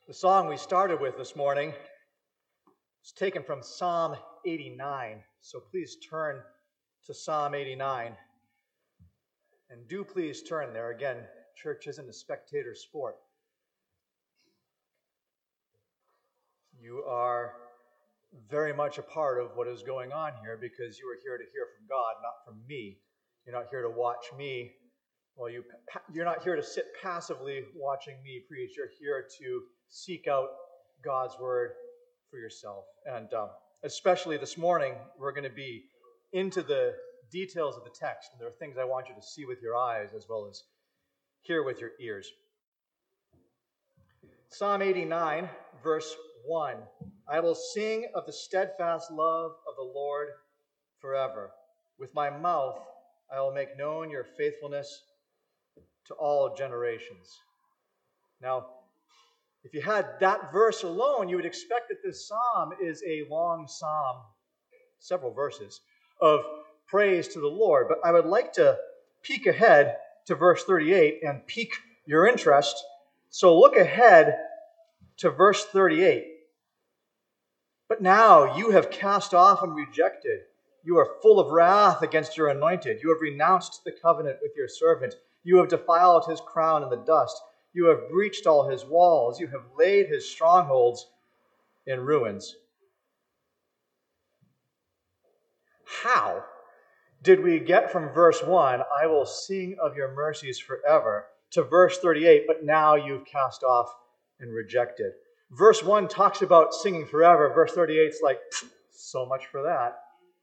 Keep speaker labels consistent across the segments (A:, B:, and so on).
A: The song we started with this morning is taken from Psalm 89. So please turn to Psalm 89. And do please turn there. Again, church isn't a spectator sport. You are very much a part of what is going on here because you are here to hear from God, not from me. You're not here to watch me. Well, you're not here to sit passively watching me preach. You're here to seek out God's word for yourself. And especially this morning, we're going to be into the details of the text. And there are things I want you to see with your eyes as well as hear with your ears. Psalm 89, verse 1. I will sing of the steadfast love of the Lord forever. With my mouth I will make known your faithfulness to all generations. Now, if you had that verse alone, you would expect that this psalm is a long psalm, several verses, of praise to the Lord. But I would like to peek ahead to verse 38 and pique your interest. So look ahead to verse 38. But now you have cast off and rejected. You are full of wrath against your anointed. You have renounced the covenant with your servant. You have defiled his crown in the dust. You have breached all his walls. You have laid his strongholds in ruins. How did we get from verse 1, I will sing of your mercies forever, to verse 38, but now you've cast off and rejected? Verse 1 talks about singing forever. Verse 38 is like, so much for that.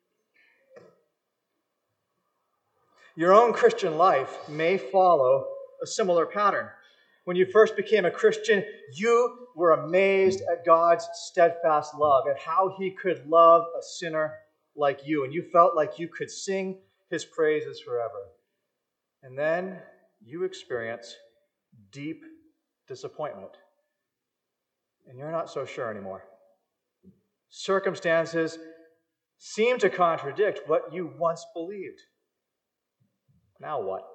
A: Your own Christian life may follow a similar pattern. When you first became a Christian, you were amazed at God's steadfast love, at how he could love a sinner like you, and you felt like you could sing his praises forever. And then you experience deep disappointment, and you're not so sure anymore. Circumstances seem to contradict what you once believed. Now what?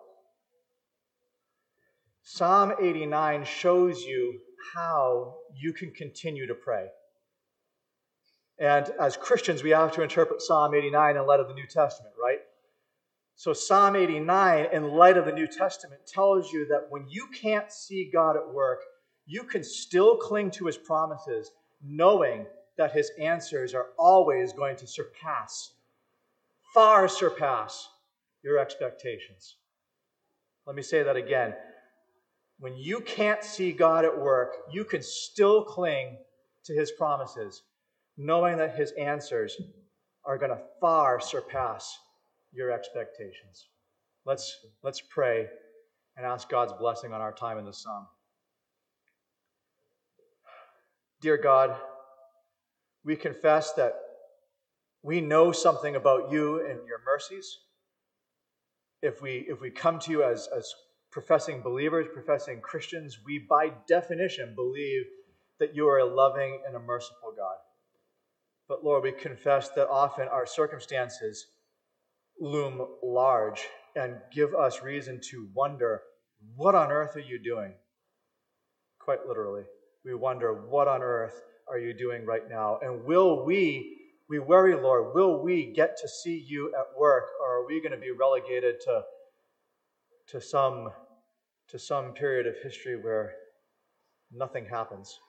A: Psalm 89 shows you how you can continue to pray. And as Christians, we have to interpret Psalm 89 in light of the New Testament, right? So Psalm 89, in light of the New Testament, tells you that when you can't see God at work, you can still cling to his promises, knowing that his answers are always going to far surpass your expectations. Let me say that again. When you can't see God at work, you can still cling to his promises, knowing that his answers are going to far surpass your expectations. Let's pray and ask God's blessing on our time in this psalm. Dear God, we confess that we know something about you and your mercies. If we come to you as professing believers, professing Christians, we by definition believe that you are a loving and a merciful God. But Lord, we confess that often our circumstances loom large and give us reason to wonder, what on earth are you doing? Quite literally, we wonder, what on earth are you doing right now? And we worry, Lord, will we get to see you at work, or are we going to be relegated to some period of history where nothing happens?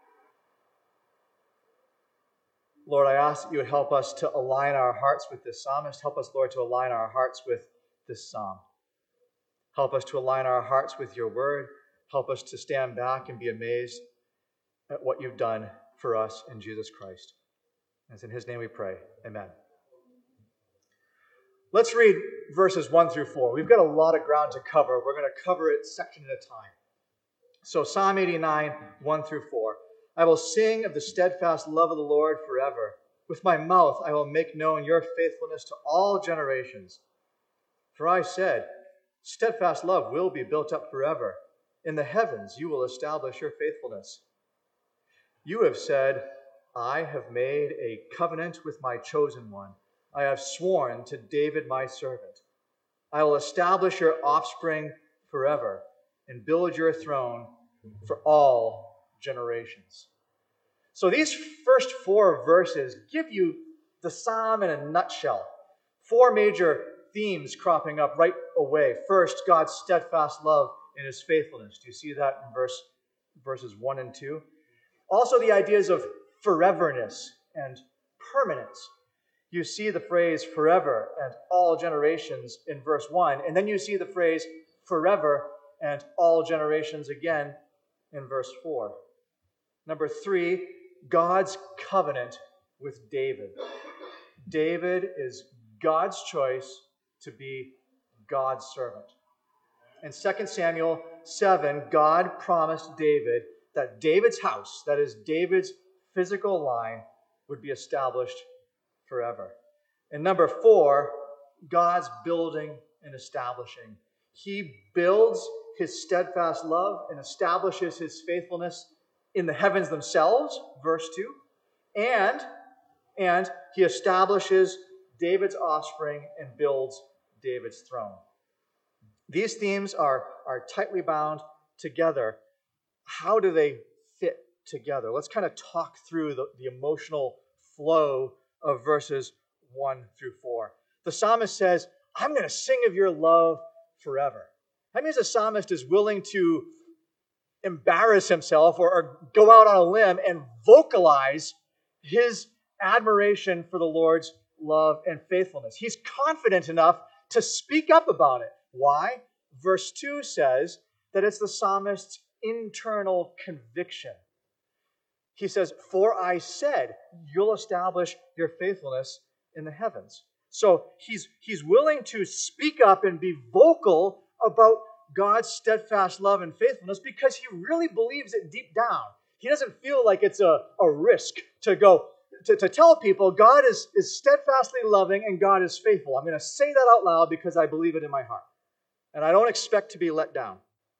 A: Lord, I ask that you would help us to align our hearts with this psalmist. Help us, Lord, to align our hearts with this psalm. Help us to align our hearts with your word. Help us to stand back and be amazed at what you've done for us in Jesus Christ. And it's in his name we pray. Amen. Let's read verses 1 through 4. We've got a lot of ground to cover. We're going to cover it section at a time. So Psalm 89, 1 through 4. I will sing of the steadfast love of the Lord forever. With my mouth I will make known your faithfulness to all generations. For I said, steadfast love will be built up forever. In the heavens you will establish your faithfulness. You have said, I have made a covenant with my chosen one. I have sworn to David my servant. I will establish your offspring forever and build your throne for all generations. So these first 4 verses give you the psalm in a nutshell. 4 major themes cropping up right away. First, God's steadfast love and his faithfulness. Do you see that in verses 1 and 2? Also, the ideas of foreverness and permanence. You see the phrase forever and all generations in verse 1, and then you see the phrase forever and all generations again in verse 4. Number 3, God's covenant with David. David is God's choice to be God's servant. In 2 Samuel 7, God promised David that David's house, that is David's physical line, would be established forever. And number 4, God's building and establishing. He builds his steadfast love and establishes his faithfulness in the heavens themselves, verse 2, and he establishes David's offspring and builds David's throne. These themes are tightly bound together. How do they fit together? Let's kind of talk through the emotional flow of verses 1 through 4. The psalmist says, I'm going to sing of your love forever. That means the psalmist is willing to embarrass himself or go out on a limb and vocalize his admiration for the Lord's love and faithfulness. He's confident enough to speak up about it. Why? Verse 2 says that it's the psalmist's internal conviction. He says, for I said, you'll establish your faithfulness in the heavens. So he's willing to speak up and be vocal about God's steadfast love and faithfulness because he really believes it deep down. He doesn't feel like it's a risk to go to tell people God is steadfastly loving and God is faithful. I'm going to say that out loud because I believe it in my heart. And I don't expect to be let down.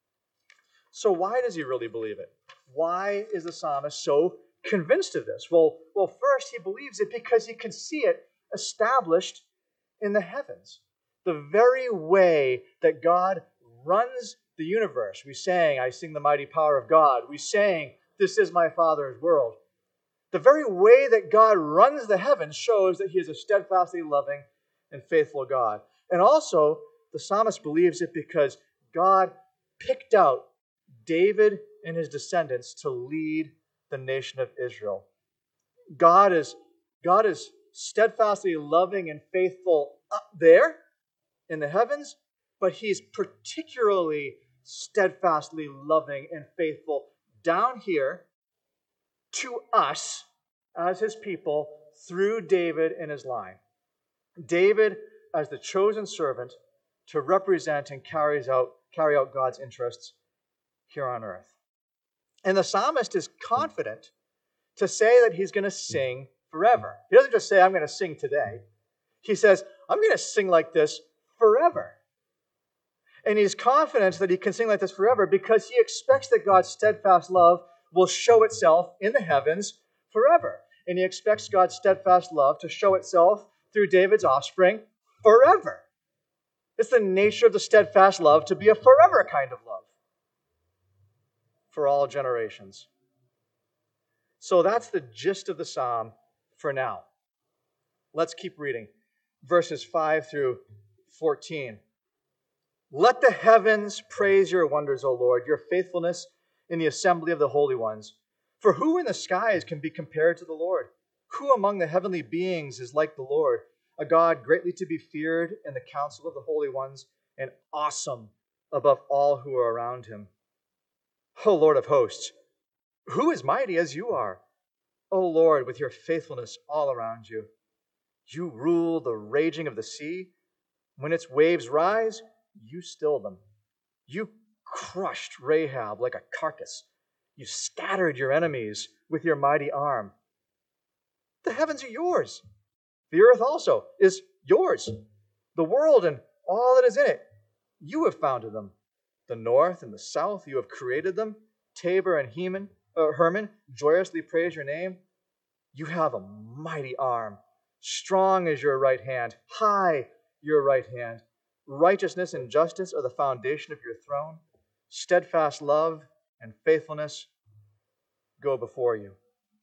A: So why does he really believe it? Why is the psalmist so convinced of this? Well, first, he believes it because he can see it established in the heavens. The very way that God runs the universe. We sang, I sing the mighty power of God. We sang, this is my Father's world. The very way that God runs the heavens shows that he is a steadfastly loving and faithful God. And also, the psalmist believes it because God picked out David and his descendants to lead the nation of Israel. God is steadfastly loving and faithful up there in the heavens, but he's particularly steadfastly loving and faithful down here to us as his people through David and his line. David as the chosen servant to represent and carry out God's interests here on earth. And the psalmist is confident to say that he's going to sing forever. He doesn't just say, I'm going to sing today. He says, I'm going to sing like this forever. And he's confident that he can sing like this forever because he expects that God's steadfast love will show itself in the heavens forever. And he expects God's steadfast love to show itself through David's offspring forever. It's the nature of the steadfast love to be a forever kind of love for all generations. So that's the gist of the psalm for now. Let's keep reading. Verses 5 through 14. Let the heavens praise your wonders, O Lord, your faithfulness in the assembly of the holy ones. For who in the skies can be compared to the Lord? Who among the heavenly beings is like the Lord, a God greatly to be feared in the council of the holy ones, and awesome above all who are around him? O Lord of hosts, who is mighty as you are? O Lord, with your faithfulness all around you. You rule the raging of the sea. When its waves rise, you still them. You crushed Rahab like a carcass. You scattered your enemies with your mighty arm. The heavens are yours. The earth also is yours. The world and all that is in it, you have founded them. The north and the south, you have created them. Tabor and Hermon joyously praise your name. You have a mighty arm. Strong is your right hand. High your right hand. Righteousness and justice are the foundation of your throne. Steadfast love and faithfulness go before you.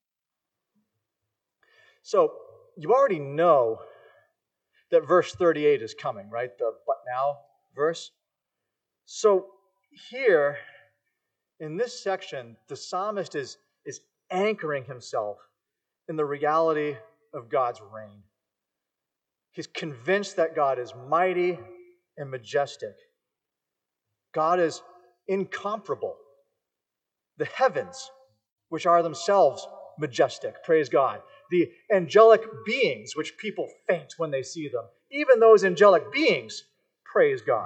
A: So you already know that verse 38 is coming, right? The but now verse. So here in this section, the psalmist is anchoring himself in the reality of God's reign. He's convinced that God is mighty and majestic. God is incomparable. The heavens, which are themselves majestic, praise God. The angelic beings, which people faint when they see them, even those angelic beings, praise God.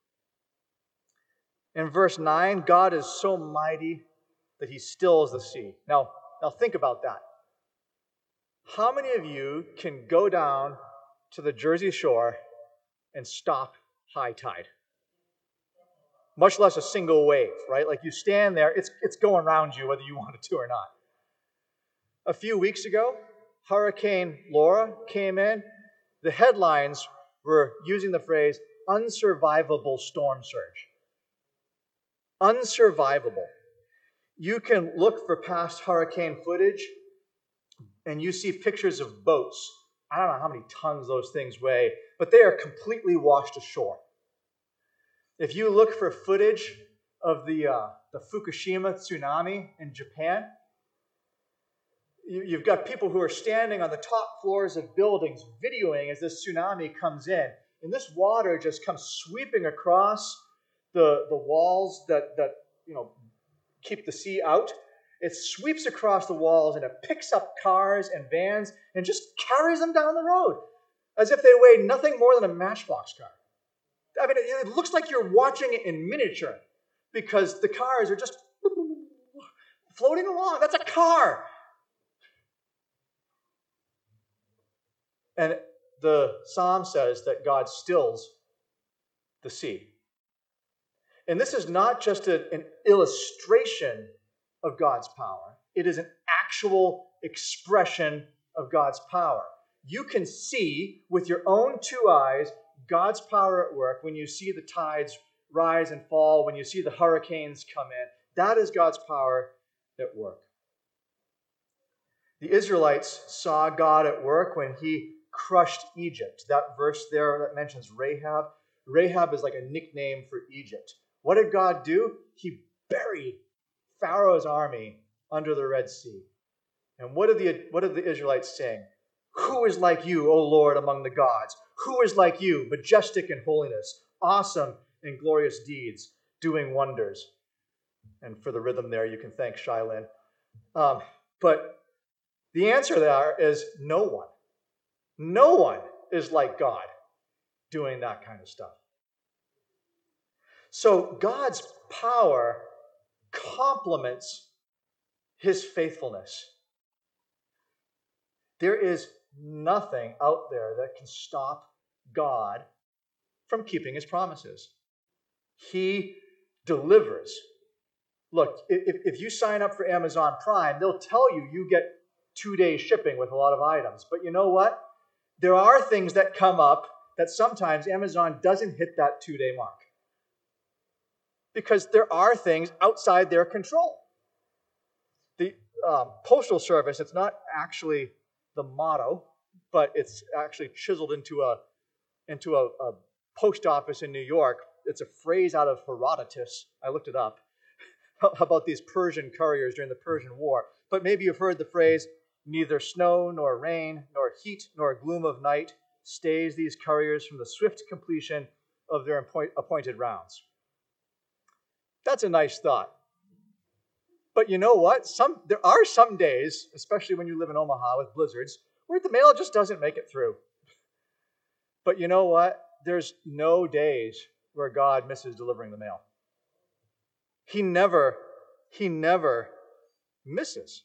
A: In verse 9, God is so mighty that he stills the sea. Now think about that. How many of you can go down to the Jersey Shore and stop high tide? Much less a single wave, right? Like you stand there, it's going around you whether you want it to or not. A few weeks ago, Hurricane Laura came in. The headlines were using the phrase unsurvivable storm surge. Unsurvivable. You can look for past hurricane footage and you see pictures of boats. I don't know how many tons those things weigh, but they are completely washed ashore. If you look for footage of the Fukushima tsunami in Japan, you've got people who are standing on the top floors of buildings videoing as this tsunami comes in. And this water just comes sweeping across the walls that keep the sea out. It sweeps across the walls and it picks up cars and vans and just carries them down the road as if they weigh nothing more than a Matchbox car. I mean, it looks like you're watching it in miniature because the cars are just floating along. That's a car. And the psalm says that God stills the sea. And this is not just an illustration of God's power. It is an actual expression of God's power. You can see with your own two eyes God's power at work when you see the tides rise and fall, when you see the hurricanes come in. That is God's power at work. The Israelites saw God at work when he crushed Egypt. That verse there that mentions Rahab. Rahab is like a nickname for Egypt. What did God do? He buried Pharaoh's army under the Red Sea. And what did the Israelites sing? Who is like you, O Lord, among the gods? Who is like you, majestic in holiness, awesome in glorious deeds, doing wonders? And for the rhythm there, you can thank Shylin. But the answer there is no one. No one is like God doing that kind of stuff. So God's power complements his faithfulness. There is nothing out there that can stop God from keeping his promises. He delivers. Look, if you sign up for Amazon Prime, they'll tell you get 2 days shipping with a lot of items. But you know what? There are things that come up that sometimes Amazon doesn't hit that 2-day mark. Because there are things outside their control. The Postal Service, it's not actually the motto, but it's actually chiseled into a post office in New York. It's a phrase out of Herodotus. I looked it up about these Persian couriers during the Persian War. But maybe you've heard the phrase, neither snow nor rain nor heat nor gloom of night stays these couriers from the swift completion of their appointed rounds. That's a nice thought. But you know what? There are some days, especially when you live in Omaha with blizzards, where the mail just doesn't make it through. But you know what? There's no days where God misses delivering the mail. He never misses.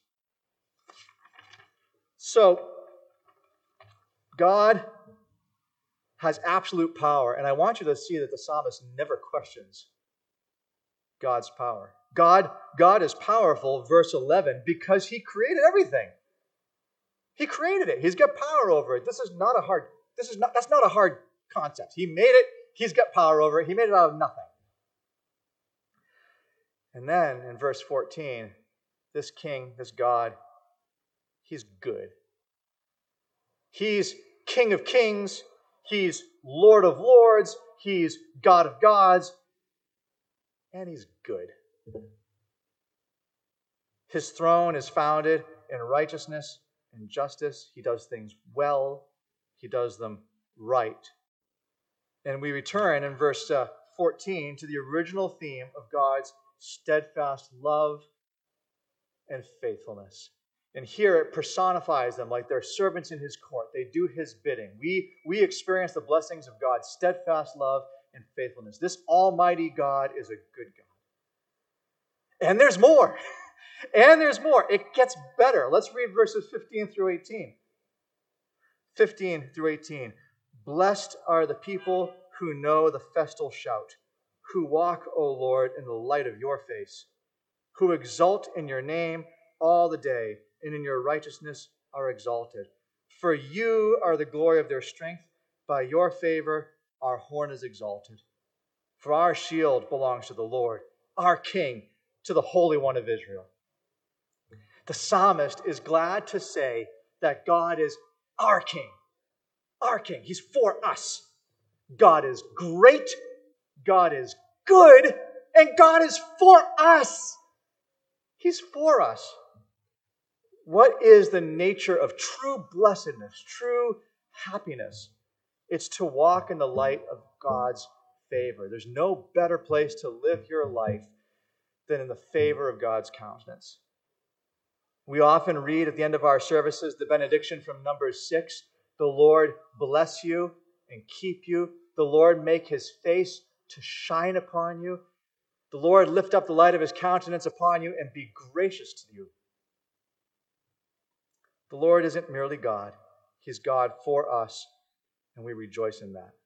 A: So, God has absolute power, and I want you to see that the psalmist never questions God's power. God is powerful, verse 11, because he created everything. He created it. He's got power over it. That's not a hard concept. He made it. He's got power over it. He made it out of nothing. And then in verse 14, this King, this God, he's good. He's King of kings. He's Lord of lords. He's God of gods. And he's good. His throne is founded in righteousness and justice. He does things well. He does them right. And we return in verse 14 to the original theme of God's steadfast love and faithfulness. And here it personifies them like they're servants in his court. They do his bidding. We experience the blessings of God's steadfast love and faithfulness. This almighty God is a good God. And there's more. And there's more. It gets better. Let's read verses 15 through 18. 15 through 18. Blessed are the people who know the festal shout, who walk, O Lord, in the light of your face, who exult in your name all the day, and in your righteousness are exalted. For you are the glory of their strength. By your favor our horn is exalted. For our shield belongs to the Lord, our King, to the Holy One of Israel. The psalmist is glad to say that God is our King. Our King. He's for us. God is great. God is good. And God is for us. He's for us. What is the nature of true blessedness, true happiness? It's to walk in the light of God's favor. There's no better place to live your life than in the favor of God's countenance. We often read at the end of our services the benediction from Numbers 6. The Lord bless you and keep you. The Lord make his face to shine upon you. The Lord lift up the light of his countenance upon you and be gracious to you. The Lord isn't merely God. He's God for us, and we rejoice in that.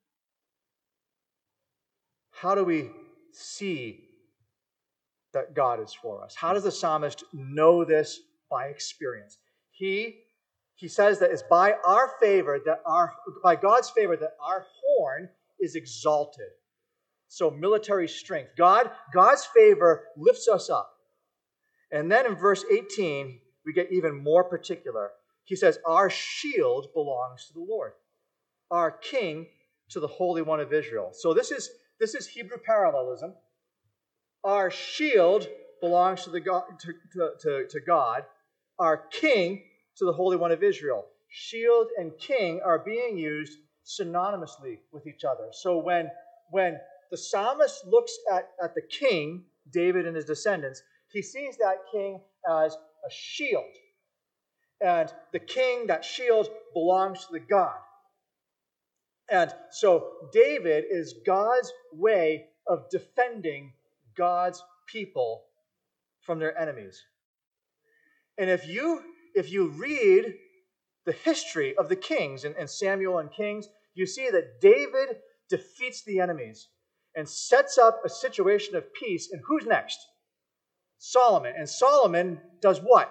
A: How do we see that God is for us? How does the psalmist know this by experience? He says that it's by our favor by God's favor that our horn is exalted. So military strength. God's favor lifts us up. And then in verse 18, we get even more particular. He says, our shield belongs to the Lord, our King to the Holy One of Israel. So this is Hebrew parallelism. Our shield belongs to God, our King to the Holy One of Israel. Shield and king are being used synonymously with each other. So when the psalmist looks at the king, David and his descendants, he sees that king as a shield. And the king, that shield, belongs to the God. And so David is God's way of defending God's people from their enemies. And if you read the history of the kings in Samuel and Kings, you see that David defeats the enemies and sets up a situation of peace. And who's next? Solomon. And Solomon does what?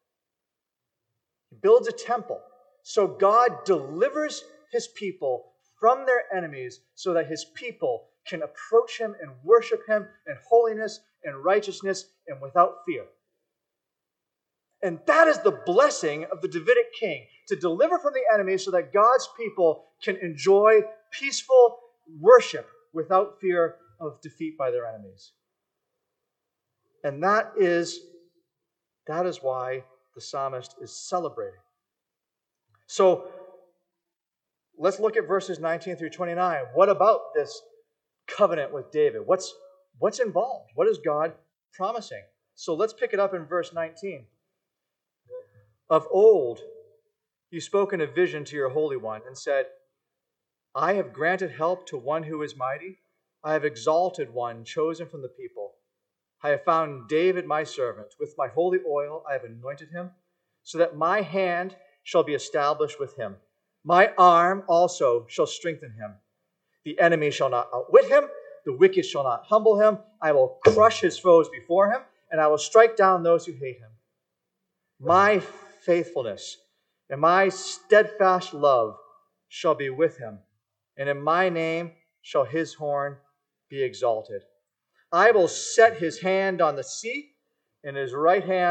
A: He builds a temple. So God delivers his people from their enemies so that his people can approach him and worship him in holiness and righteousness and without fear. And that is the blessing of the Davidic king, to deliver from the enemy so that God's people can enjoy peaceful worship without fear of defeat by their enemies. And that is why the psalmist is celebrating. So let's look at verses 19 through 29. What about this covenant with David? What's involved? What is God promising? So let's pick it up in verse 19. Of old, you spoke in a vision to your Holy One and said, I have granted help to one who is mighty. I have exalted one chosen from the people. I have found David my servant. With my holy oil I have anointed him, so that my hand shall be established with him. My arm also shall strengthen him. The enemy shall not outwit him. The wicked shall not humble him. I will crush his foes before him, and I will strike down those who hate him. My faithfulness and my steadfast love shall be with him, and in my name shall his horn be exalted. I will set his hand on the sea, and his right hand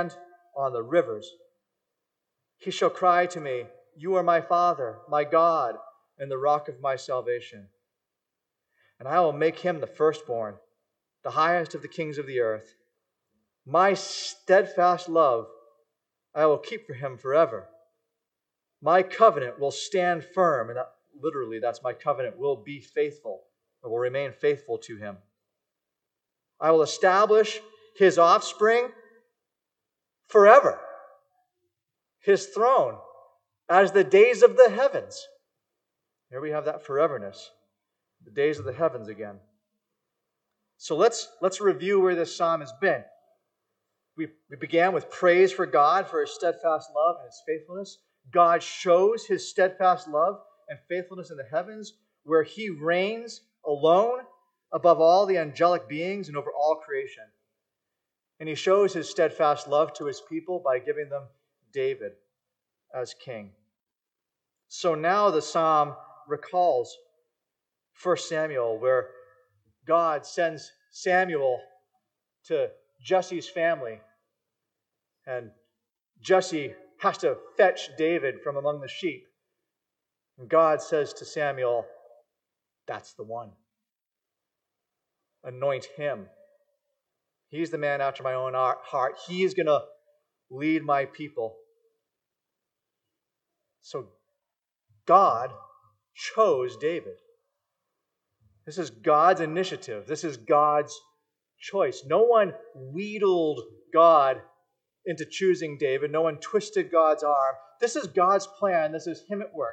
A: on the rivers. He shall cry to me, You are my Father, my God, and the rock of my salvation. And I will make him the firstborn, the highest of the kings of the earth. My steadfast love I will keep for him forever. My covenant will stand firm, and literally that's my covenant will be faithful, or will remain faithful to him. I will establish his offspring forever, his throne as the days of the heavens. Here we have that foreverness, the days of the heavens again. So let's review where this psalm has been. We began with praise for God for his steadfast love and his faithfulness. God shows his steadfast love and faithfulness in the heavens, where he reigns alone above all the angelic beings and over all creation. And he shows his steadfast love to his people by giving them David as king. So now the psalm recalls 1 Samuel, where God sends Samuel to Jesse's family, and Jesse has to fetch David from among the sheep. And God says to Samuel, that's the one. Anoint him. He's the man after my own heart. He is going to lead my people. So God chose David. This is God's initiative. This is God's choice. No one wheedled God into choosing David. No one twisted God's arm. This is God's plan. This is him at work.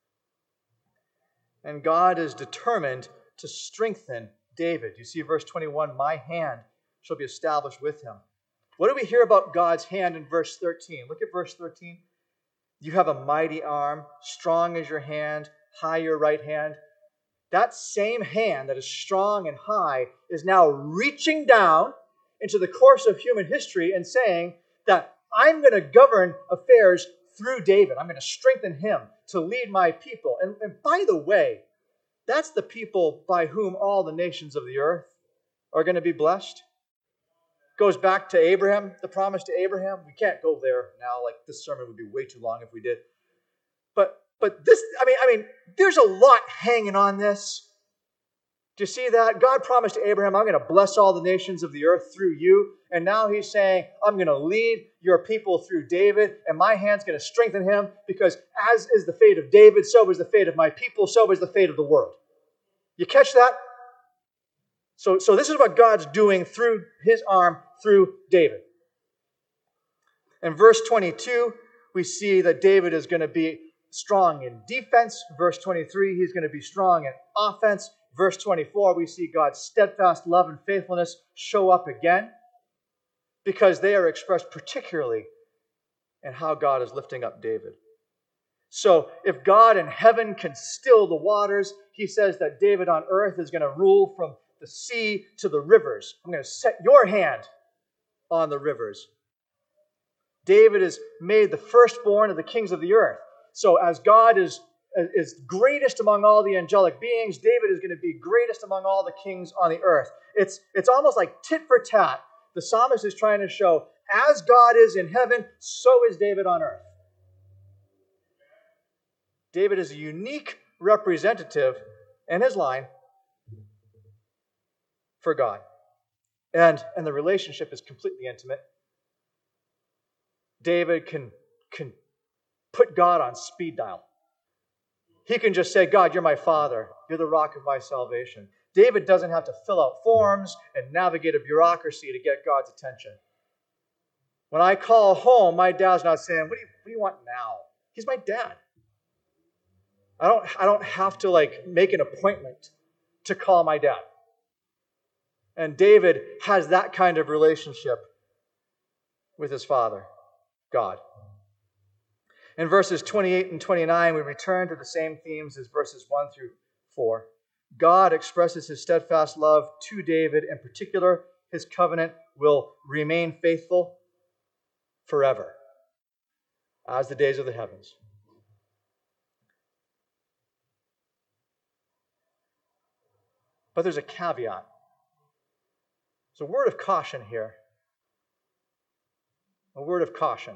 A: And God is determined to strengthen David. You see verse 21, my hand shall be established with him. What do we hear about God's hand in verse 13? Look at verse 13. You have a mighty arm, strong is your hand, high your right hand. That same hand that is strong and high is now reaching down into the course of human history and saying that I'm going to govern affairs through David. I'm going to strengthen him to lead my people. And by the way, that's the people by whom all the nations of the earth are going to be blessed. Goes back to Abraham, the promise to Abraham. We can't go there now. Like, this sermon would be way too long if we did. But this, I mean, there's a lot hanging on this. Do you see that? God promised to Abraham, I'm going to bless all the nations of the earth through you. And now he's saying, I'm going to lead your people through David, and my hand's going to strengthen him, because as is the fate of David, so is the fate of my people, so is the fate of the world. You catch that? So this is what God's doing through his arm, through David. In verse 22, we see that David is going to be strong in defense. Verse 23, he's going to be strong in offense. Verse 24, we see God's steadfast love and faithfulness show up again, because they are expressed particularly in how God is lifting up David. So if God in heaven can still the waters, he says that David on earth is going to rule from the sea to the rivers. I'm going to set your hand on the rivers. David is made the firstborn of the kings of the earth. So as God is greatest among all the angelic beings, David is going to be greatest among all the kings on the earth. It's almost like tit for tat. The psalmist is trying to show, as God is in heaven, so is David on earth. David is a unique representative in his line for God. And the relationship is completely intimate. David can put God on speed dial. He can just say, God, you're my Father. You're the rock of my salvation. David doesn't have to fill out forms and navigate a bureaucracy to get God's attention. When I call home, my dad's not saying, what do you want now? He's my dad. I don't have to make an appointment to call my dad. And David has that kind of relationship with his Father, God. In verses 28 and 29, we return to the same themes as verses 1 through 4. God expresses his steadfast love to David. In particular, his covenant will remain faithful forever, as the days of the heavens. But there's a caveat. There's a word of caution here. A word of caution.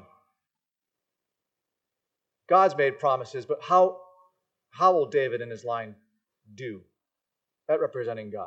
A: God's made promises, but how will David and his line do at representing God?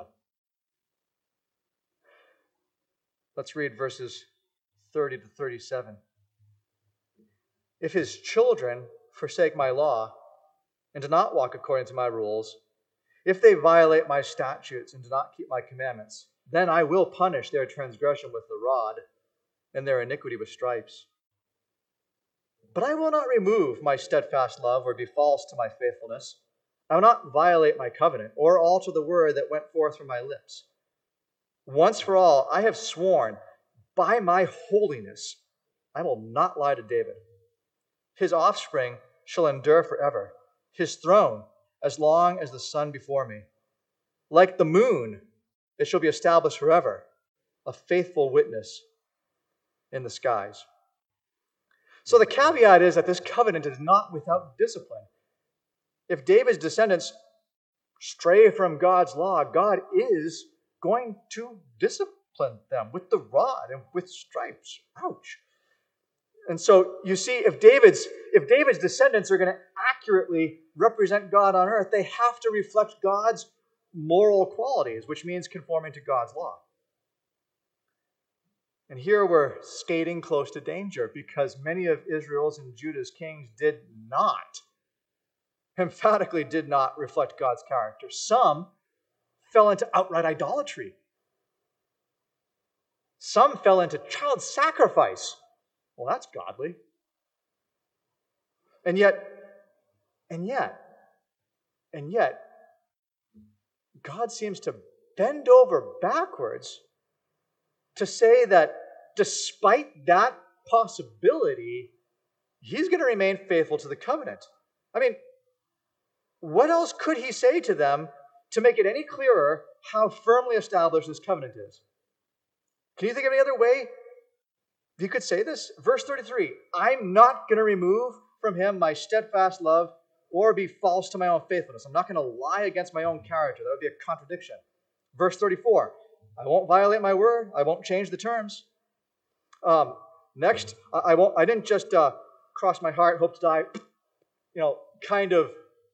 A: Let's read verses 30 to 37. If his children forsake my law and do not walk according to my rules, if they violate my statutes and do not keep my commandments, then I will punish their transgression with the rod and their iniquity with stripes. But I will not remove my steadfast love or be false to my faithfulness. I will not violate my covenant or alter the word that went forth from my lips. Once for all, I have sworn by my holiness, I will not lie to David. His offspring shall endure forever, his throne as long as the sun before me. Like the moon, it shall be established forever, a faithful witness in the skies. So the caveat is that this covenant is not without discipline. If David's descendants stray from God's law, God is going to discipline them with the rod and with stripes. Ouch. And so you see, if David's descendants are going to accurately represent God on earth, they have to reflect God's moral qualities, which means conforming to God's law. And here we're skating close to danger because many of Israel's and Judah's kings emphatically did not reflect God's character. Some fell into outright idolatry. Some fell into child sacrifice. Well, that's godly. And yet, God seems to bend over backwards to say that despite that possibility, he's going to remain faithful to the covenant. I mean, what else could he say to them to make it any clearer how firmly established this covenant is? Can you think of any other way you could say this? Verse 33, I'm not going to remove from him my steadfast love or be false to my own faithfulness. I'm not going to lie against my own character. That would be a contradiction. Verse 34, I won't violate my word. I won't change the terms. Next, I didn't just cross my heart, hope to die, kind of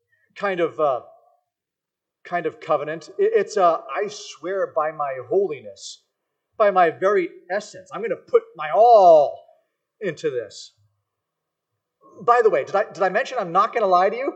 A: covenant. It's I swear by my holiness, by my very essence. I'm going to put my all into this. By the way, did I mention I'm not going to lie to you?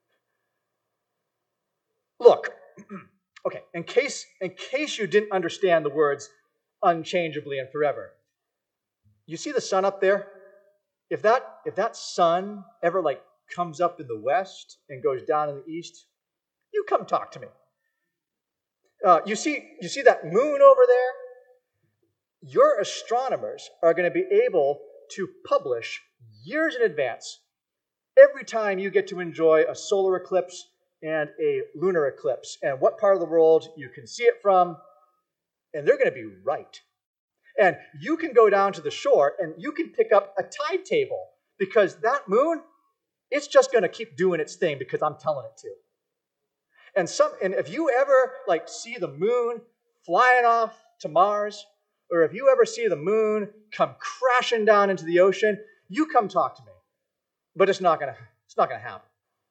A: Look, okay, in case you didn't understand the words unchangeably and forever, you see the sun up there? If that sun ever comes up in the west and goes down in the east, you come talk to me. You see that moon over there? Your astronomers are going to be able to publish years in advance every time you get to enjoy a solar eclipse and a lunar eclipse and what part of the world you can see it from, and they're going to be right. And you can go down to the shore and you can pick up a tide table because that moon, it's just going to keep doing its thing because I'm telling it to. And if you ever see the moon flying off to Mars, or if you ever see the moon come crashing down into the ocean, you come talk to me. But it's not going to happen.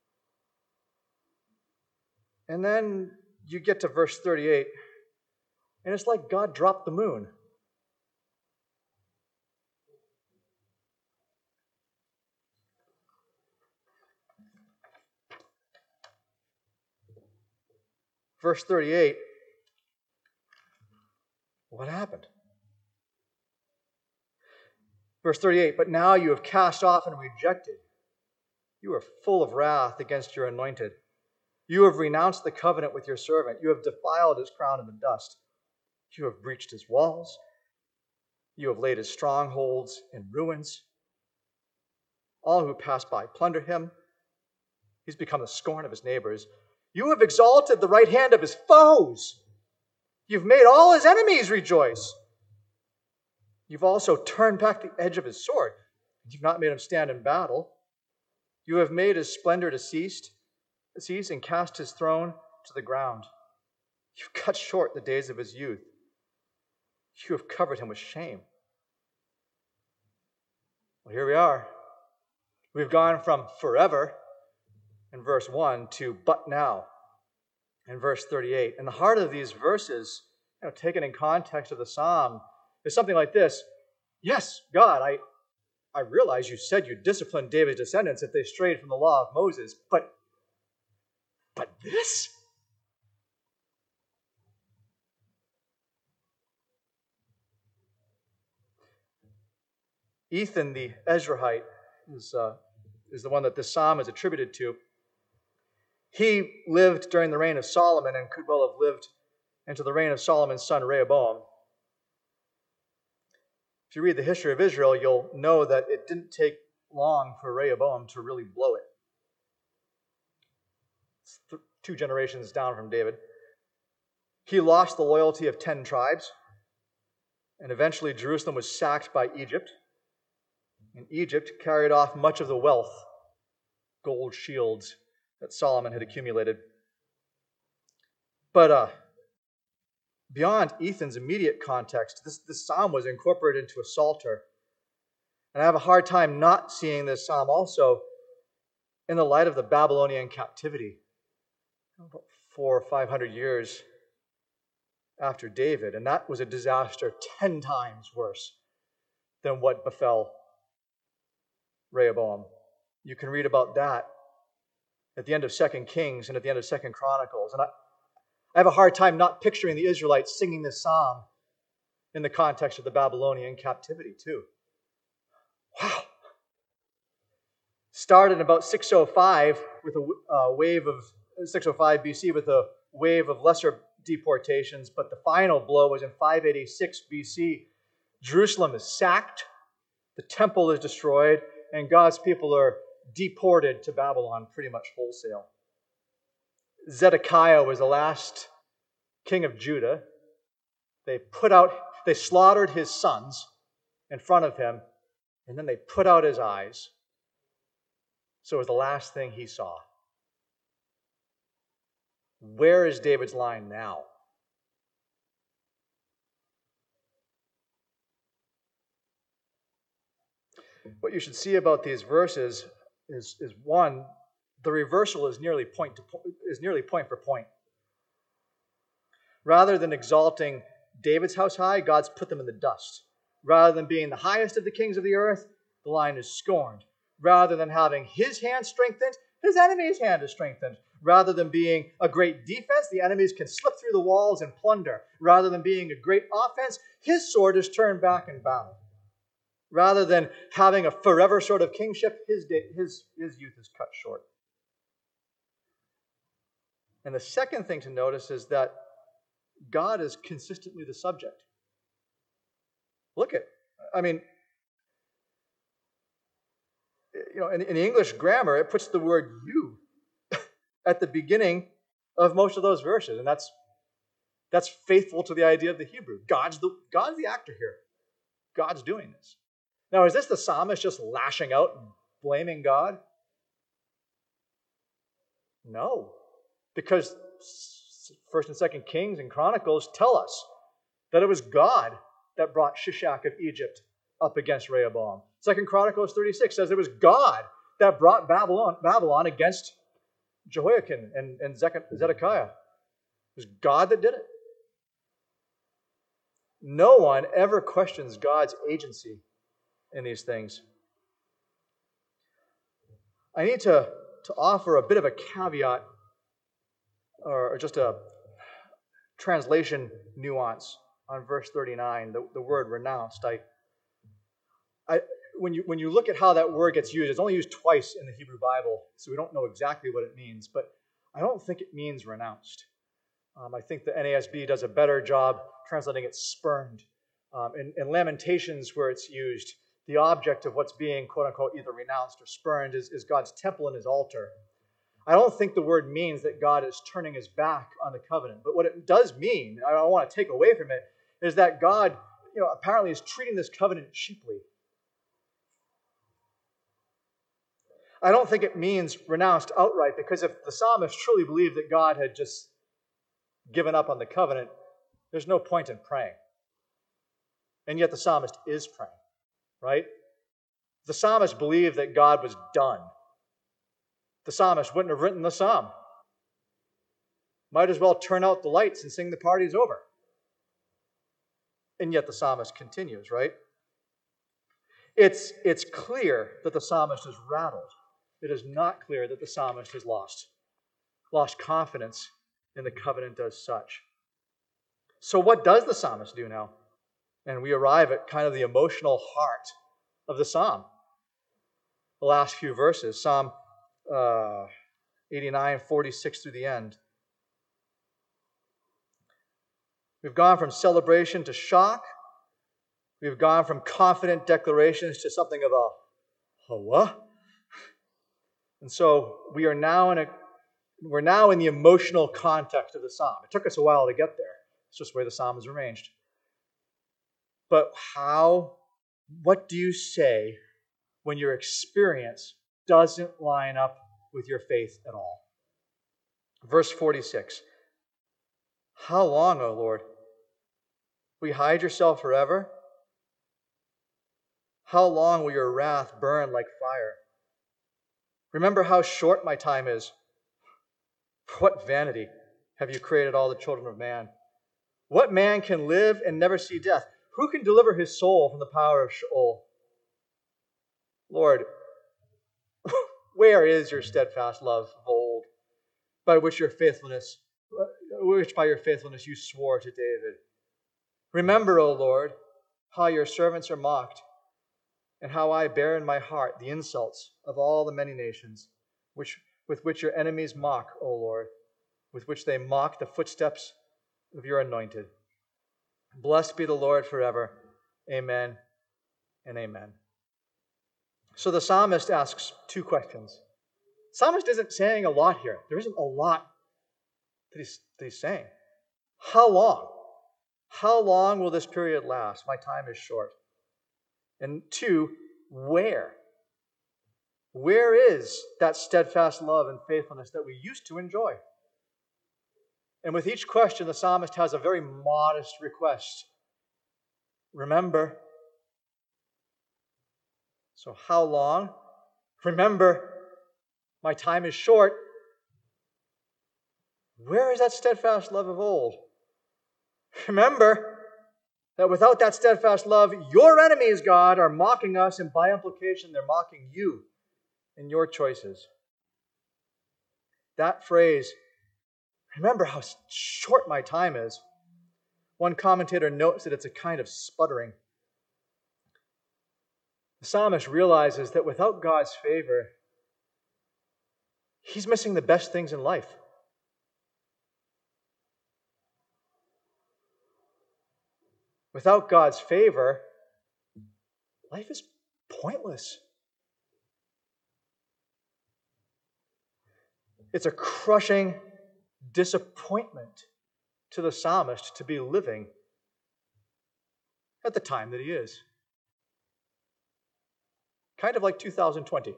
A: And then you get to verse 38, and it's like God dropped the moon. Verse 38, what happened? Verse 38, but now you have cast off and rejected. You are full of wrath against your anointed. You have renounced the covenant with your servant. You have defiled his crown in the dust. You have breached his walls. You have laid his strongholds in ruins. All who pass by plunder him. He's become the scorn of his neighbors. You have exalted the right hand of his foes. You've made all his enemies rejoice. You've also turned back the edge of his sword. You've not made him stand in battle. You have made his splendor to cease and cast his throne to the ground. You've cut short the days of his youth. You have covered him with shame. Well, here we are. We've gone from forever in verse 1 to but now in verse 38. And the heart of these verses, taken in context of the psalm, is something like this. Yes, God, I realize you said you disciplined David's descendants if they strayed from the law of Moses, but this? Ethan the Ezrahite is the one that this psalm is attributed to. He lived during the reign of Solomon and could well have lived into the reign of Solomon's son Rehoboam. If you read the history of Israel, you'll know that it didn't take long for Rehoboam to really blow it. It's 2 generations down from David. He lost the loyalty of 10 tribes, and eventually Jerusalem was sacked by Egypt. And Egypt carried off much of the wealth, gold shields, that Solomon had accumulated. But beyond Ethan's immediate context, this psalm was incorporated into a psalter. And I have a hard time not seeing this psalm also in the light of the Babylonian captivity, about 400 or 500 years after David. And that was a disaster 10 times worse than what befell Rehoboam. You can read about that at the end of 2 Kings and at the end of 2 Chronicles. And I have a hard time not picturing the Israelites singing this psalm in the context of the Babylonian captivity too. Wow. Started in about 605 with a wave of 605 BC with a wave of lesser deportations, but the final blow was in 586 BC. Jerusalem is sacked, the temple is destroyed, and God's people are deported to Babylon pretty much wholesale. Zedekiah was the last king of Judah. They slaughtered his sons in front of him, and then they put out his eyes. So it was the last thing he saw. Where is David's line now? What you should see about these verses is one, the reversal is nearly point for point. Rather than exalting David's house high, God's put them in the dust. Rather than being the highest of the kings of the earth, the line is scorned. Rather than having his hand strengthened, his enemy's hand is strengthened. Rather than being a great defense, the enemies can slip through the walls and plunder. Rather than being a great offense, his sword is turned back in battle. Rather than having a forever sort of kingship, his youth is cut short. And the second thing to notice is that God is consistently the subject. In the English grammar, it puts the word you at the beginning of most of those verses, and that's faithful to the idea of the Hebrew. God's the actor here. God's doing this. Now, is this the psalmist just lashing out and blaming God? No, because 1st and 2nd Kings and Chronicles tell us that it was God that brought Shishak of Egypt up against Rehoboam. 2nd Chronicles 36 says it was God that brought Babylon against Jehoiakim and Zedekiah. It was God that did it. No one ever questions God's agency in these things. I need to offer a bit of a caveat or just a translation nuance on verse 39, the word renounced. When you look at how that word gets used, it's only used twice in the Hebrew Bible, so we don't know exactly what it means, but I don't think it means renounced. I think the NASB does a better job translating it spurned. In Lamentations, where it's used, the object of what's being, quote-unquote, either renounced or spurned is God's temple and his altar. I don't think the word means that God is turning his back on the covenant. But what it does mean, I want to take away from it, is that God, apparently is treating this covenant cheaply. I don't think it means renounced outright, because if the psalmist truly believed that God had just given up on the covenant, there's no point in praying. And yet the psalmist is praying, right? The psalmist believed that God was done. The psalmist wouldn't have written the psalm. Might as well turn out the lights and sing the party's over. And yet the psalmist continues, right? It's clear that the psalmist is rattled. It is not clear that the psalmist has lost confidence in the covenant as such. So what does the psalmist do now? And we arrive at kind of the emotional heart of the psalm. The last few verses, Psalm 89, 46 through the end. We've gone from celebration to shock. We've gone from confident declarations to something of a what? And so we're now in the emotional context of the psalm. It took us a while to get there. It's just the way the psalm is arranged. But what do you say when your experience doesn't line up with your faith at all? Verse 46. How long, O Lord? Will you hide yourself forever? How long will your wrath burn like fire? Remember how short my time is. For what vanity have you created all the children of man? What man can live and never see death? Who can deliver his soul from the power of Sheol? Lord, where is your steadfast love of old, by your faithfulness you swore to David? Remember, O Lord, how your servants are mocked, and how I bear in my heart the insults of all the many nations, with which your enemies mock, O Lord, with which they mock the footsteps of your anointed. Blessed be the Lord forever. Amen and amen. So the psalmist asks two questions. The psalmist isn't saying a lot here. There isn't a lot that he's saying. How long? How long will this period last? My time is short. And two, where? Where is that steadfast love and faithfulness that we used to enjoy? And with each question, the psalmist has a very modest request. Remember. So how long? Remember, my time is short. Where is that steadfast love of old? Remember that without that steadfast love, your enemies, God, are mocking us, and by implication, they're mocking you and your choices. That phrase, remember how short my time is. One commentator notes that it's a kind of sputtering. The psalmist realizes that without God's favor, he's missing the best things in life. Without God's favor, life is pointless. It's a crushing disappointment to the psalmist to be living at the time that he is. Kind of like 2020.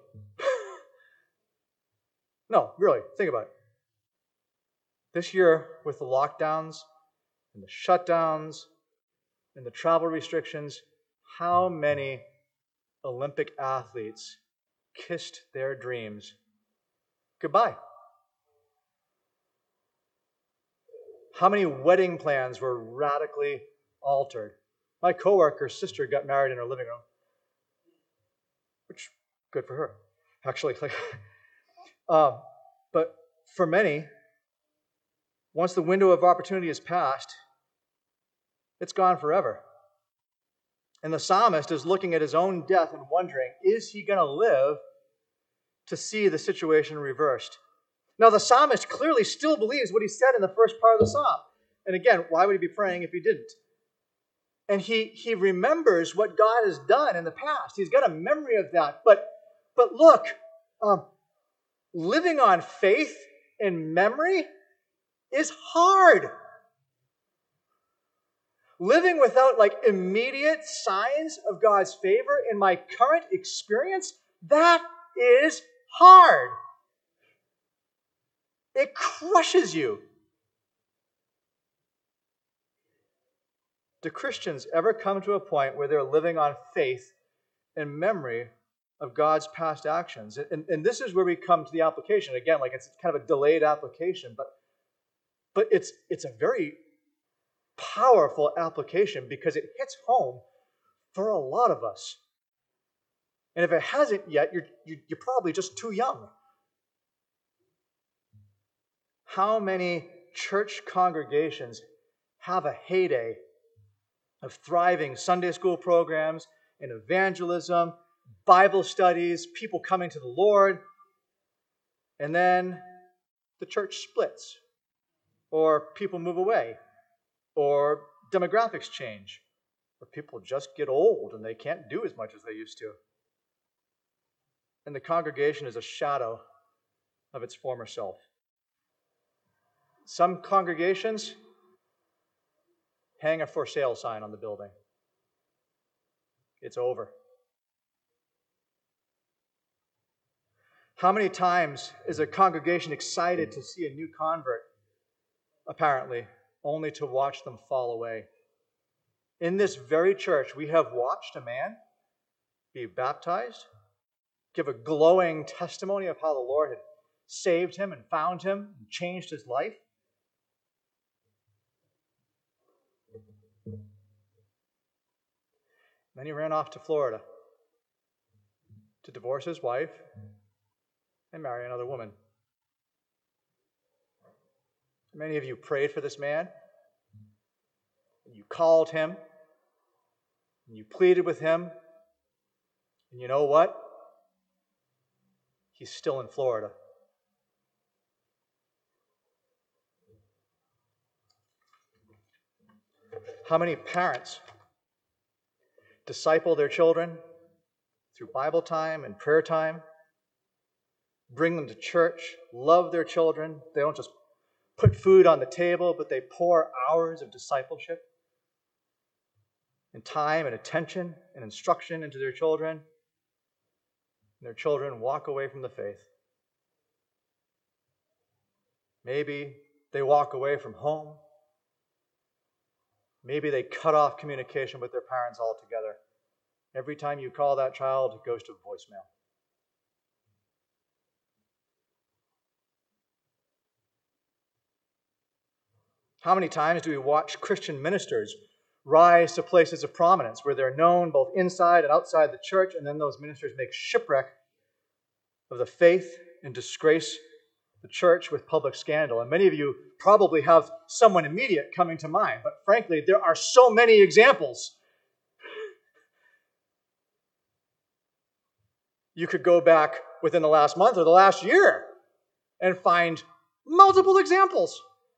A: No, really, think about it. This year, with the lockdowns and the shutdowns and the travel restrictions, how many Olympic athletes kissed their dreams goodbye? How many wedding plans were radically altered? My coworker's sister got married in her living room, which, good for her, actually. But for many, once the window of opportunity is passed, it's gone forever. And the psalmist is looking at his own death and wondering, is he going to live to see the situation reversed? Now, the psalmist clearly still believes what he said in the first part of the psalm. And again, why would he be praying if he didn't? And he remembers what God has done in the past. He's got a memory of that. But look, living on faith and memory is hard. Living without immediate signs of God's favor in my current experience, that is hard. It crushes you. Do Christians ever come to a point where they're living on faith and memory of God's past actions. And this is where we come to the application. Again, like it's kind of a delayed application, but it's a very powerful application because it hits home for a lot of us. And if it hasn't yet, you're probably just too young. How many church congregations have a heyday of thriving Sunday school programs and evangelism, Bible studies, people coming to the Lord, and then the church splits, or people move away, or demographics change, or people just get old and they can't do as much as they used to. And the congregation is a shadow of its former self. Some congregations hang a for sale sign on the building. It's over. How many times is a congregation excited to see a new convert, apparently, only to watch them fall away? In this very church, we have watched a man be baptized, give a glowing testimony of how the Lord had saved him and found him and changed his life. Then he ran off to Florida to divorce his wife and marry another woman. Many of you prayed for this man, and you called him, and you pleaded with him, and you know what? He's still in Florida. How many parents disciple their children through Bible time and prayer time, bring them to church, love their children? They don't just put food on the table, but they pour hours of discipleship and time and attention and instruction into their children. And their children walk away from the faith. Maybe they walk away from home. Maybe they cut off communication with their parents altogether. Every time you call that child, it goes to voicemail. How many times do we watch Christian ministers rise to places of prominence where they're known both inside and outside the church, and then those ministers make shipwreck of the faith and disgrace the church with public scandal? And many of you probably have someone immediate coming to mind, but frankly, there are so many examples. You could go back within the last month or the last year and find multiple examples.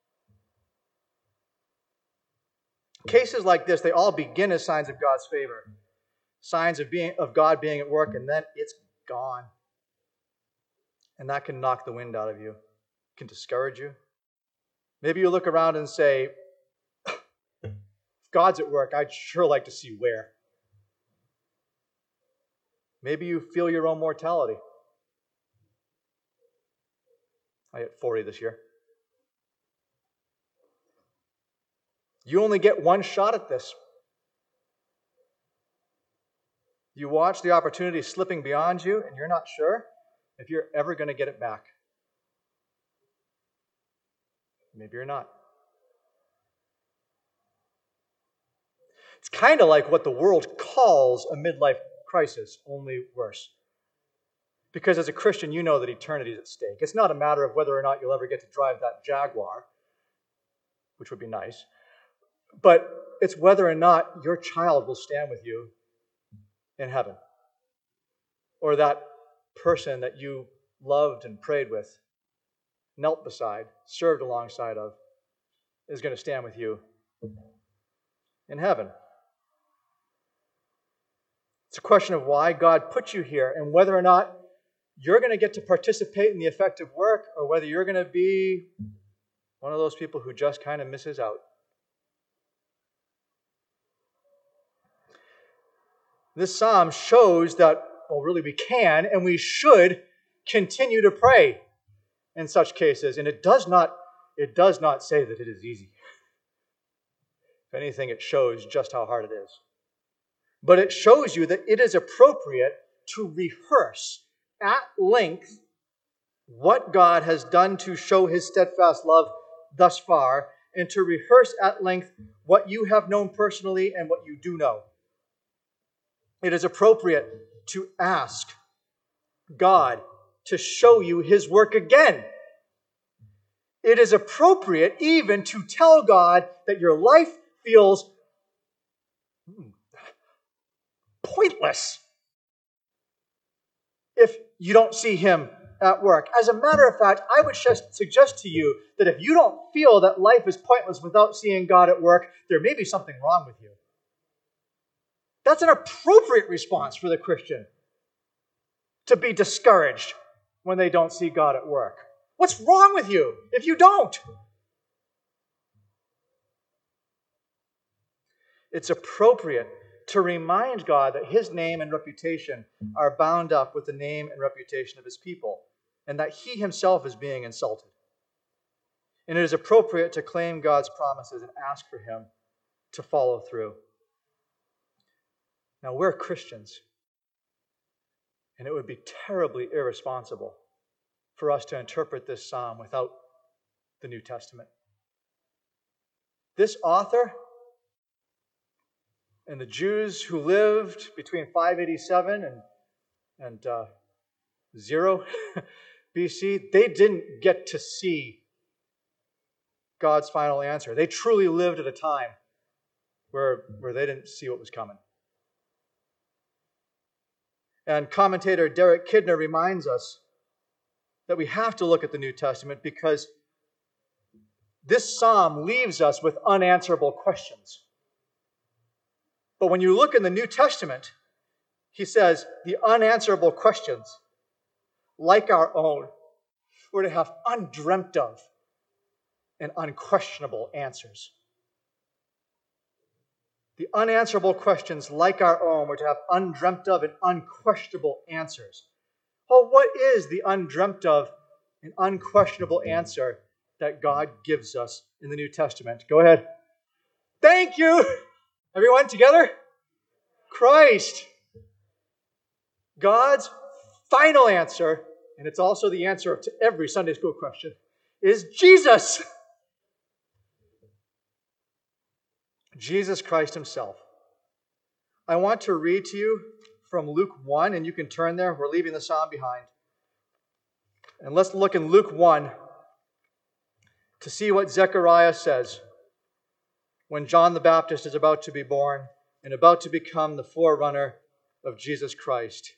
A: Cases like this, they all begin as signs of God's favor, signs of God being at work, and then it's gone. And that can knock the wind out of you, can discourage you. Maybe you look around and say, if God's at work, I'd sure like to see where. Maybe you feel your own mortality. I hit 40 this year. You only get one shot at this. You watch the opportunity slipping beyond you, and you're not sure if you're ever going to get it back. Maybe you're not. It's kind of like what the world calls a midlife crisis, only worse. Because as a Christian, you know that eternity is at stake. It's not a matter of whether or not you'll ever get to drive that Jaguar, which would be nice, but it's whether or not your child will stand with you in heaven, or that person that you loved and prayed with, knelt beside, served alongside of, is going to stand with you in heaven. It's a question of why God put you here and whether or not you're going to get to participate in the effective work, or whether you're going to be one of those people who just kind of misses out. This psalm shows that, well, really we can and we should continue to pray in such cases. And it does not say that it is easy. If anything, it shows just how hard it is. But it shows you that it is appropriate to rehearse at length what God has done to show his steadfast love thus far, and to rehearse at length what you have known personally and what you do know. It is appropriate to ask God to show you his work again. It is appropriate even to tell God that your life feels pointless if you don't see him at work. As a matter of fact, I would just suggest to you that if you don't feel that life is pointless without seeing God at work, there may be something wrong with you. That's an appropriate response for the Christian, to be discouraged when they don't see God at work. What's wrong with you if you don't? It's appropriate to remind God that his name and reputation are bound up with the name and reputation of his people, and that he himself is being insulted. And it is appropriate to claim God's promises and ask for him to follow through. Now, we're Christians, and it would be terribly irresponsible for us to interpret this psalm without the New Testament. This author and the Jews who lived between 587 and 0 BC, they didn't get to see God's final answer. They truly lived at a time where they didn't see what was coming. And commentator Derek Kidner reminds us that we have to look at the New Testament because this psalm leaves us with unanswerable questions. But when you look in the New Testament, he says the unanswerable questions, like our own, were to have undreamt of and unquestionable answers. The unanswerable questions, like our own, were to have undreamt of and unquestionable answers. Well, what is the undreamt of and unquestionable answer that God gives us in the New Testament? Go ahead. Thank you. Everyone together? Christ. God's final answer, and it's also the answer to every Sunday school question, is Jesus. Jesus Christ himself. I want to read to you from Luke 1, and you can turn there. We're leaving the psalm behind. And let's look in Luke 1 to see what Zechariah says when John the Baptist is about to be born and about to become the forerunner of Jesus Christ.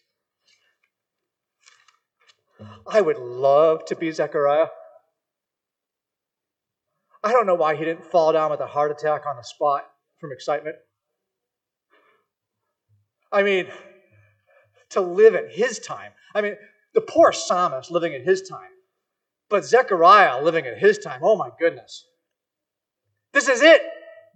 A: I would love to be Zechariah. I don't know why he didn't fall down with a heart attack on the spot from excitement. I mean, to live at his time. I mean, the poor psalmist living at his time. But Zechariah living at his time, oh my goodness. This is it.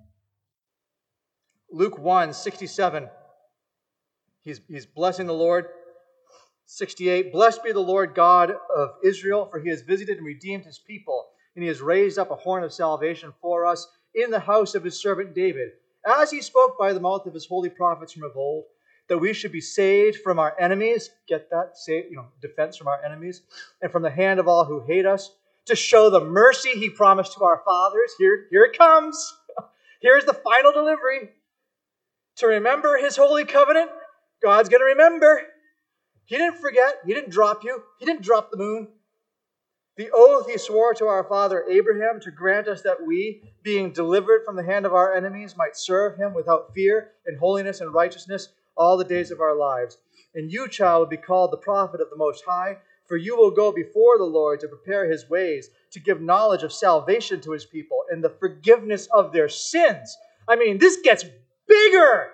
A: Luke 1, 67. He's blessing the Lord. 68. Blessed be the Lord God of Israel, for he has visited and redeemed his people, and he has raised up a horn of salvation for us in the house of his servant David, as he spoke by the mouth of his holy prophets from of old, that we should be saved from our enemies. Get that? Defense from our enemies, and from the hand of all who hate us, to show the mercy he promised to our fathers. Here it comes. Here's the final delivery. To remember his holy covenant. God's going to remember. He didn't forget. He didn't drop you. He didn't drop the moon. The oath he swore to our father Abraham to grant us that we, being delivered from the hand of our enemies, might serve him without fear in holiness and righteousness all the days of our lives. And you, child, will be called the prophet of the Most High, for you will go before the Lord to prepare his ways, to give knowledge of salvation to his people and the forgiveness of their sins. I mean, this gets bigger.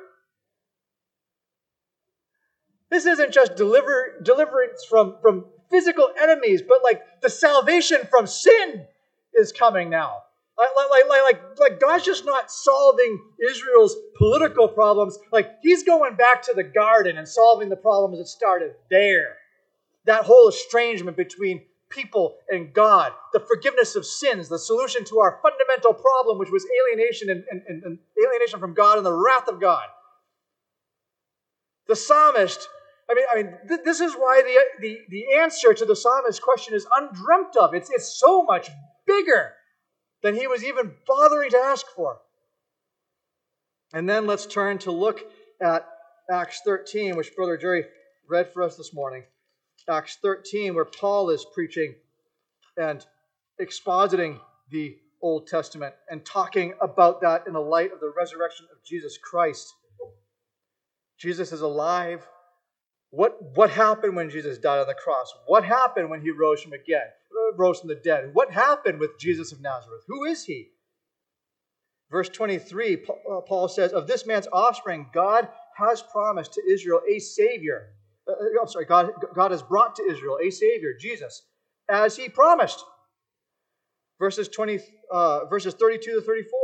A: This isn't just deliverance from physical enemies, but like the salvation from sin is coming now. Like God's just not solving Israel's political problems. Like he's going back to the garden and solving the problems that started there. That whole estrangement between people and God, the forgiveness of sins, the solution to our fundamental problem, which was alienation and alienation from God and the wrath of God. The psalmist This is why the answer to the psalmist's question is undreamt of. It's so much bigger than he was even bothering to ask for. And then let's turn to look at Acts 13, which Brother Jerry read for us this morning. Acts 13, where Paul is preaching and expositing the Old Testament and talking about that in the light of the resurrection of Jesus Christ. Jesus is alive. What happened when Jesus died on the cross? What happened when he rose from the dead? What happened with Jesus of Nazareth? Who is he? Verse 23, Paul says, of this man's offspring, God has promised to Israel a Savior. God has brought to Israel a Savior, Jesus, as he promised. Verses 32 to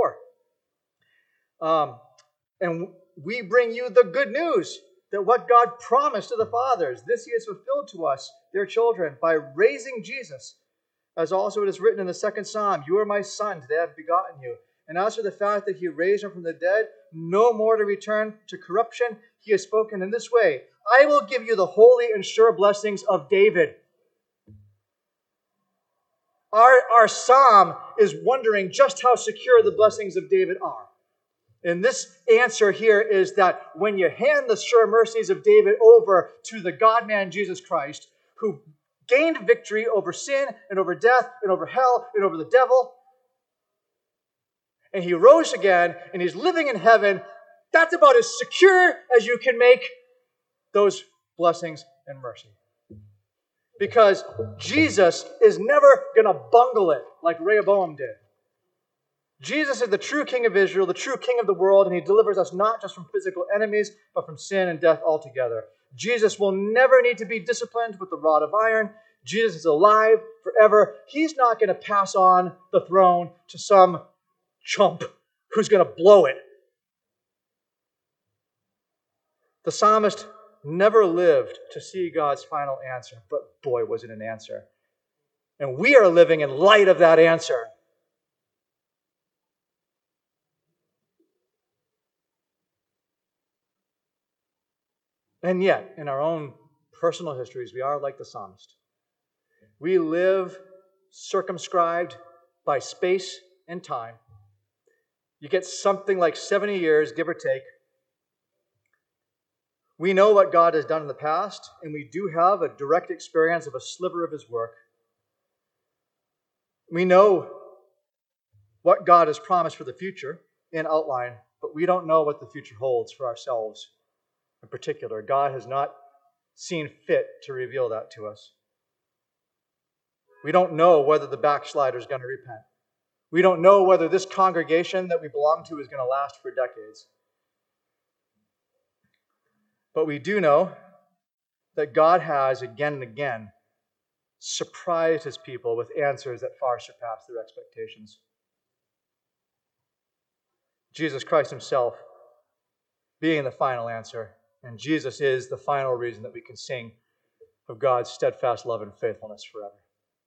A: 34. And we bring you the good news that what God promised to the fathers, this he has fulfilled to us, their children, by raising Jesus. As also it is written in the second Psalm, you are my son, today I have begotten you. And as for the fact that he raised him from the dead, no more to return to corruption, he has spoken in this way, I will give you the holy and sure blessings of David. Our psalm is wondering just how secure the blessings of David are. And this answer here is that when you hand the sure mercies of David over to the God-man Jesus Christ, who gained victory over sin and over death and over hell and over the devil, and he rose again and he's living in heaven, that's about as secure as you can make those blessings and mercy. Because Jesus is never going to bungle it like Rehoboam did. Jesus is the true King of Israel, the true King of the world, and he delivers us not just from physical enemies, but from sin and death altogether. Jesus will never need to be disciplined with the rod of iron. Jesus is alive forever. He's not going to pass on the throne to some chump who's going to blow it. The psalmist never lived to see God's final answer, but boy, was it an answer. And we are living in light of that answer. And yet, in our own personal histories, we are like the psalmist. We live circumscribed by space and time. You get something like 70 years, give or take. We know what God has done in the past, and we do have a direct experience of a sliver of his work. We know what God has promised for the future in outline, but we don't know what the future holds for ourselves. In particular, God has not seen fit to reveal that to us. We don't know whether the backslider is going to repent. We don't know whether this congregation that we belong to is going to last for decades. But we do know that God has again and again surprised his people with answers that far surpass their expectations. Jesus Christ himself being the final answer. And Jesus is the final reason that we can sing of God's steadfast love and faithfulness forever.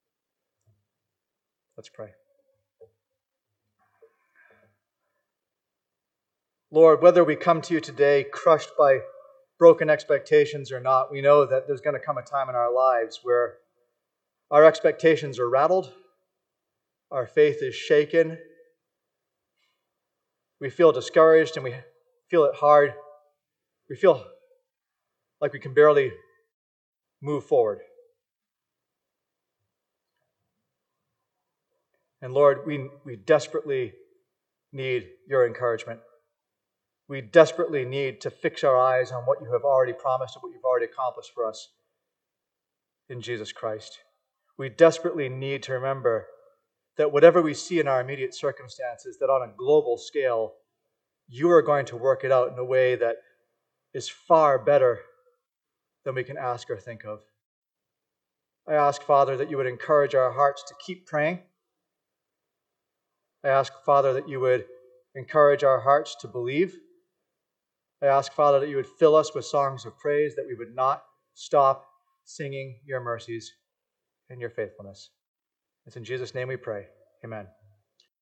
A: Let's pray. Lord, whether we come to you today crushed by broken expectations or not, we know that there's going to come a time in our lives where our expectations are rattled, our faith is shaken, we feel discouraged and we feel it hard. We feel like we can barely move forward. And Lord, we desperately need your encouragement. We desperately need to fix our eyes on what you have already promised and what you've already accomplished for us in Jesus Christ. We desperately need to remember that whatever we see in our immediate circumstances, that on a global scale, you are going to work it out in a way that is far better than we can ask or think of. I ask, Father, that you would encourage our hearts to keep praying. I ask, Father, that you would encourage our hearts to believe. I ask, Father, that you would fill us with songs of praise, that we would not stop singing your mercies and your faithfulness. It's in Jesus' name we pray. Amen.